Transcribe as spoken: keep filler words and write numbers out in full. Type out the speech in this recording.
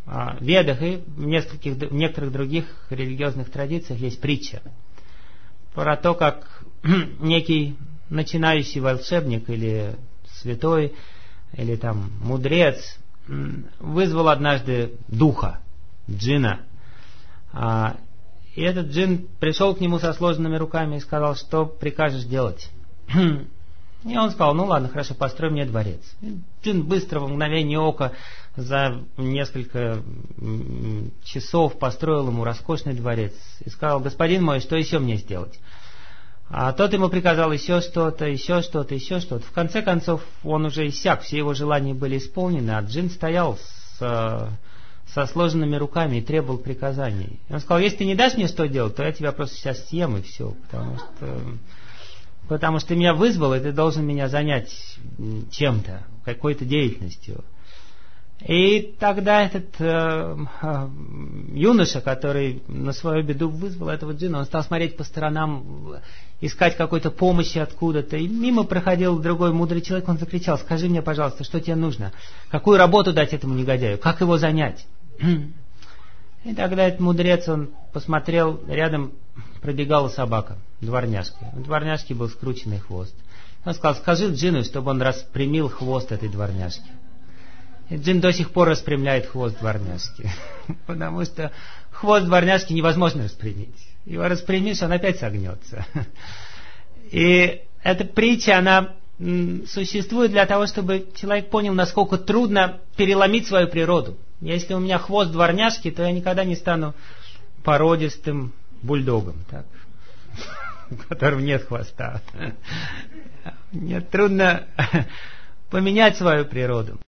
в Ведах и в, нескольких, в некоторых других религиозных традициях есть притча про то, как некий начинающий волшебник или святой, или там мудрец вызвал однажды духа, джинна. И этот джин пришел к нему со сложенными руками и сказал, что прикажешь делать. И он сказал, ну ладно, хорошо, построй мне дворец. И джин быстро, в мгновение ока, за несколько часов построил ему роскошный дворец. И сказал, господин мой, что еще мне сделать? А тот ему приказал еще что-то, еще что-то, еще что-то. В конце концов, он уже иссяк, все его желания были исполнены, а джин стоял с, со сложенными руками и требовал приказаний. И он сказал, если ты не дашь мне что делать, то я тебя просто сейчас съем и все, потому что... Потому что ты меня вызвал, и ты должен меня занять чем-то, какой-то деятельностью. И тогда этот э, э, юноша, который на свою беду вызвал этого джинна, он стал смотреть по сторонам, искать какой-то помощи откуда-то. И мимо проходил другой мудрый человек, он закричал, скажи мне, пожалуйста, что тебе нужно? Какую работу дать этому негодяю? Как его занять? И тогда этот мудрец, он посмотрел, рядом пробегала собака, дворняжка. У дворняжки был скрученный хвост. Он сказал, скажи джинну, чтобы он распрямил хвост этой дворняжки. И джин до сих пор распрямляет хвост дворняжки. Потому что хвост дворняжки невозможно распрямить. Его распрямишь, он опять согнется. И эта притча, она существует для того, чтобы человек понял, насколько трудно переломить свою природу. Если у меня хвост дворняжки, то я никогда не стану породистым бульдогом, так? У которого нет хвоста. Мне трудно поменять свою природу.